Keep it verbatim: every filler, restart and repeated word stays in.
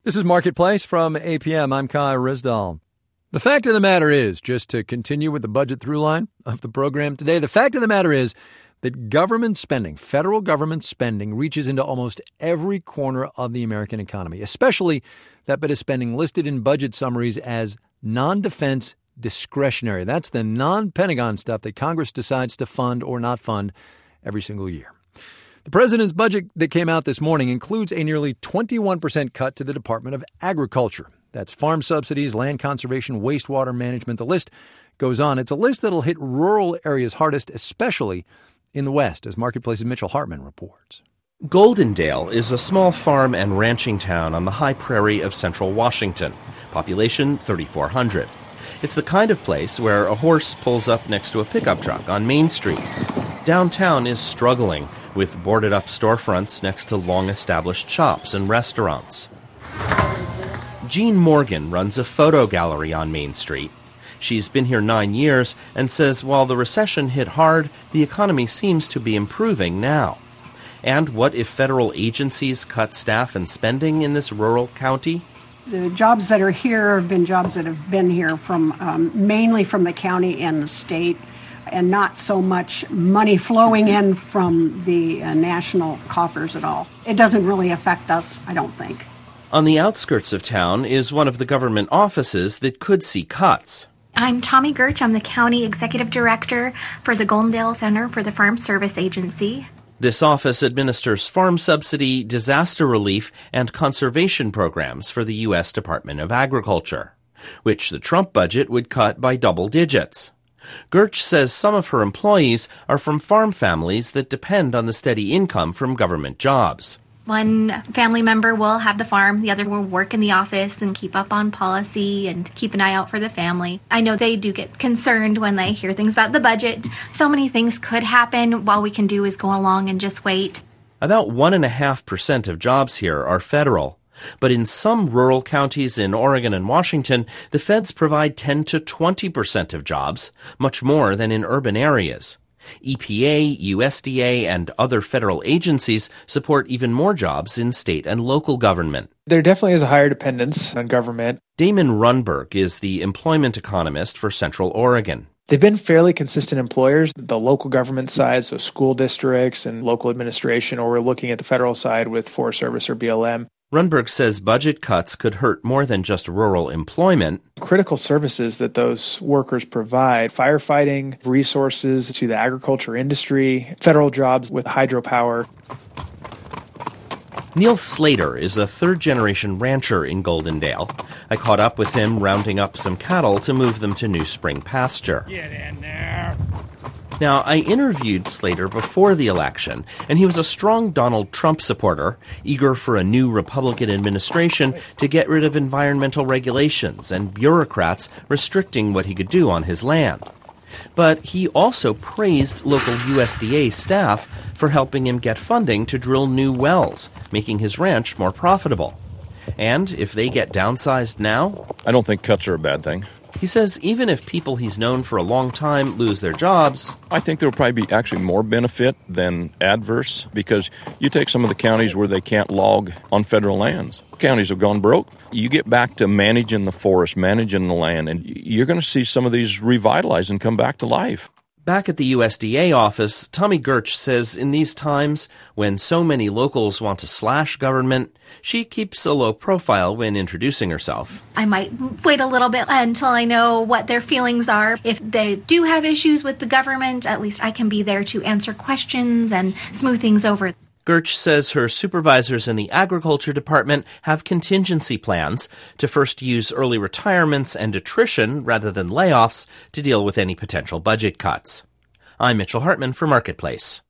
This is Marketplace from A P M. I'm Kai Risdall. The fact of the matter is, just to continue with the budget through line of the program today, the fact of the matter is that government spending, federal government spending, reaches into almost every corner of the American economy, especially that bit of spending listed in budget summaries as non-defense discretionary. That's the non-Pentagon stuff that Congress decides to fund or not fund every single year. The president's budget that came out this morning includes a nearly twenty-one percent cut to the Department of Agriculture. That's farm subsidies, land conservation, wastewater management. The list goes on. It's a list that'll hit rural areas hardest, especially in the West, as Marketplace's Mitchell Hartman reports. Goldendale is a small farm and ranching town on the high prairie of central Washington. Population thirty-four hundred. It's the kind of place where a horse pulls up next to a pickup truck on Main Street. Downtown is struggling, with boarded-up storefronts next to long-established shops and restaurants. Jean Morgan runs a photo gallery on Main Street. She's been here nine years and says while the recession hit hard, the economy seems to be improving now. And what if federal agencies cut staff and spending in this rural county? The jobs that are here have been jobs that have been here from um, mainly from the county and the state, and not so much money flowing in from the uh, national coffers at all. It doesn't really affect us, I don't think. On the outskirts of town is one of the government offices that could see cuts. I'm Tommy Gerch. I'm the County Executive Director for the Goldendale Center for the Farm Service Agency. This office administers farm subsidy, disaster relief, and conservation programs for the U S Department of Agriculture, which the Trump budget would cut by double digits. Gerch says some of her employees are from farm families that depend on the steady income from government jobs. One family member will have the farm, the other will work in the office and keep up on policy and keep an eye out for the family. I know they do get concerned when they hear things about the budget. So many things could happen. All we can do is go along and just wait. About one point five percent of jobs here are federal. But in some rural counties in Oregon and Washington, the feds provide ten to twenty percent of jobs, much more than in urban areas. E P A, U S D A, and other federal agencies support even more jobs in state and local government. There definitely is a higher dependence on government. Damon Runberg is the employment economist for Central Oregon. They've been fairly consistent employers, the local government side, so school districts and local administration, or we're looking at the federal side with Forest Service or B L M. Runberg says budget cuts could hurt more than just rural employment. Critical services that those workers provide, firefighting, resources to the agriculture industry, federal jobs with hydropower. Neil Slater is a third-generation rancher in Goldendale. I caught up with him rounding up some cattle to move them to New Spring pasture. Get in there. Now, I interviewed Slater before the election, and he was a strong Donald Trump supporter, eager for a new Republican administration to get rid of environmental regulations and bureaucrats restricting what he could do on his land. But he also praised local U S D A staff for helping him get funding to drill new wells, making his ranch more profitable. And if they get downsized now, I don't think cuts are a bad thing. He says even if people he's known for a long time lose their jobs, I think there will probably be actually more benefit than adverse, because you take some of the counties where they can't log on federal lands. Counties have gone broke. You get back to managing the forest, managing the land, and you're going to see some of these revitalize and come back to life. Back at the U S D A office, Tommy Gerch says in these times, when so many locals want to slash government, she keeps a low profile when introducing herself. I might wait a little bit until I know what their feelings are. If they do have issues with the government, at least I can be there to answer questions and smooth things over. Gerch says her supervisors in the Agriculture Department have contingency plans to first use early retirements and attrition rather than layoffs to deal with any potential budget cuts. I'm Mitchell Hartman for Marketplace.